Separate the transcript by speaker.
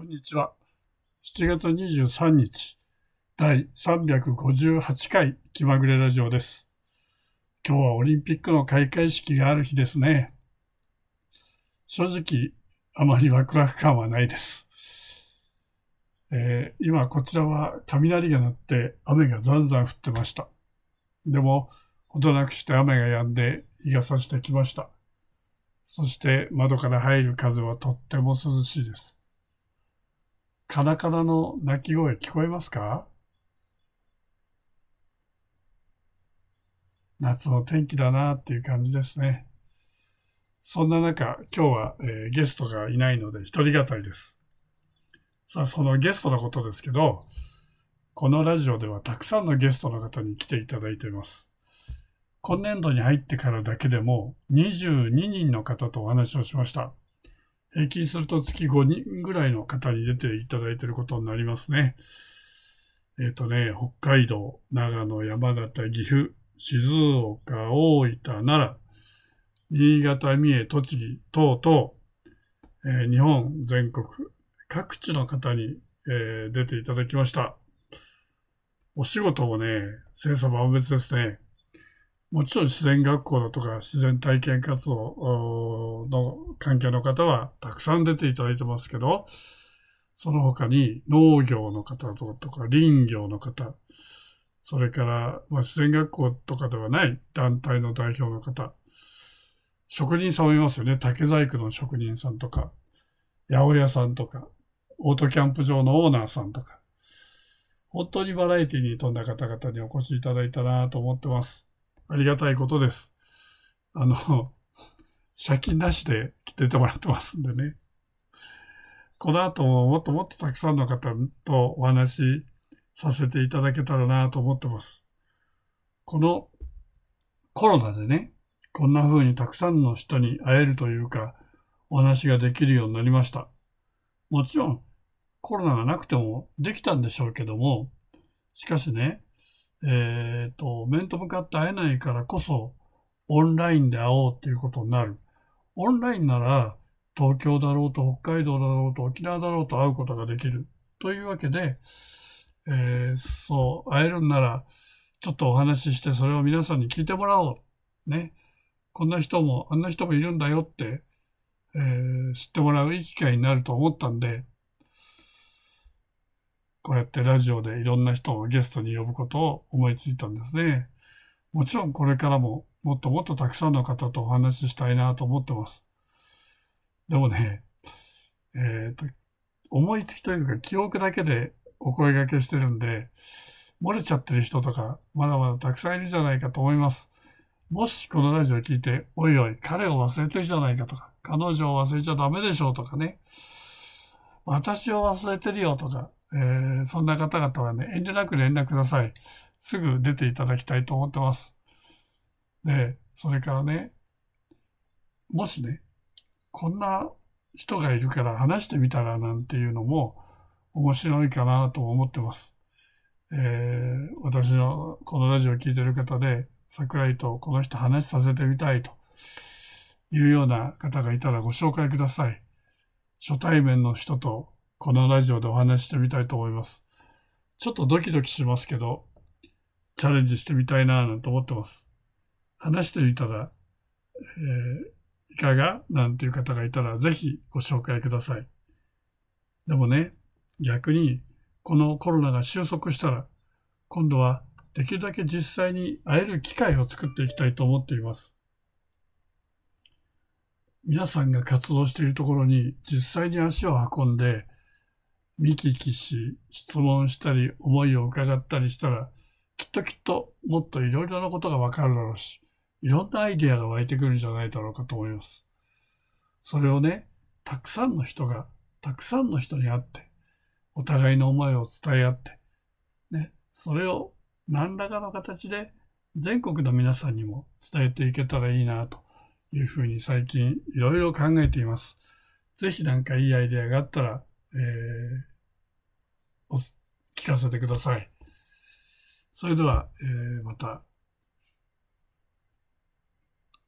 Speaker 1: こんにちは。7月23日、第358回気まぐれラジオです。今日はオリンピックの開会式がある日ですね。正直、あまりワクワク感はないです。今こちらは雷が鳴って雨がざんざん降ってました。でも、ほどなくして雨が止んで日が差してきました。そして窓から入る風はとっても涼しいです。カナカナの鳴き声聞こえますか？夏の天気だなっていう感じですね。そんな中、今日は、ゲストがいないので一人語りです。さあ、そのゲストのことですけど、このラジオではたくさんのゲストの方に来ていただいています。今年度に入ってからだけでも22人の方とお話をしました。平均すると月5人ぐらいの方に出ていただいていることになりますね。北海道、長野、山形、岐阜、静岡、大分、奈良、新潟、三重、栃木等々、日本全国各地の方に、出ていただきました。お仕事もね、千差万別ですね。もちろん自然学校だとか自然体験活動の関係の方はたくさん出ていただいてますけど、その他に農業の方とか林業の方、それから、自然学校とかではない団体の代表の方、職人さんもいますよね。竹細工の職人さんとか、八百屋さんとか、オートキャンプ場のオーナーさんとか、本当にバラエティに富んだ方々にお越しいただいたなと思ってます。ありがたいことです。借金なしで来てもらってますんでね。この後ももっともっとたくさんの方とお話しさせていただけたらなと思ってます。このコロナでね、こんな風にたくさんの人に会えるというか、お話ができるようになりました。もちろんコロナがなくてもできたんでしょうけども、しかしね、面と向かって会えないからこそ、オンラインで会おうっていうことになる。オンラインなら、東京だろうと北海道だろうと沖縄だろうと会うことができる。というわけで、会えるんなら、ちょっとお話しして、それを皆さんに聞いてもらおう。ね。こんな人も、あんな人もいるんだよって、知ってもらういい機会になると思ったんで、こうやってラジオでいろんな人をゲストに呼ぶことを思いついたんですね。もちろんこれからももっともっとたくさんの方とお話ししたいなと思ってます。でもね、思いつきというか記憶だけでお声掛けしてるんで、漏れちゃってる人とかまだまだたくさんいるんじゃないかと思います。もしこのラジオを聞いて、おいおい、彼を忘れてるじゃないかとか、彼女を忘れちゃダメでしょうとかね、私を忘れてるよとか、そんな方々はね、遠慮なく連絡ください。すぐ出ていただきたいと思ってます。で、それからね、もしね、こんな人がいるから話してみたらなんていうのも面白いかなと思ってます。私のこのラジオを聞いてる方で、桜井とこの人話させてみたいというような方がいたらご紹介ください。初対面の人とこのラジオでお話してみたいと思います。ちょっとドキドキしますけど、チャレンジしてみたいななんて思ってます。話してみたら、いかがなんていう方がいたらぜひご紹介ください。でもね、逆にこのコロナが収束したら、今度はできるだけ実際に会える機会を作っていきたいと思っています。皆さんが活動しているところに実際に足を運んで見聞きし、質問したり思いを伺ったりしたら、きっともっといろいろなことがわかるだろうし、いろんなアイデアが湧いてくるんじゃないだろうかと思います。それをね、たくさんの人に会って、お互いの思いを伝え合って、ね、それを何らかの形で全国の皆さんにも伝えていけたらいいなというふうに最近いろいろ考えています。ぜひなんかいいアイデアがあったら、聞かせてください。それでは、また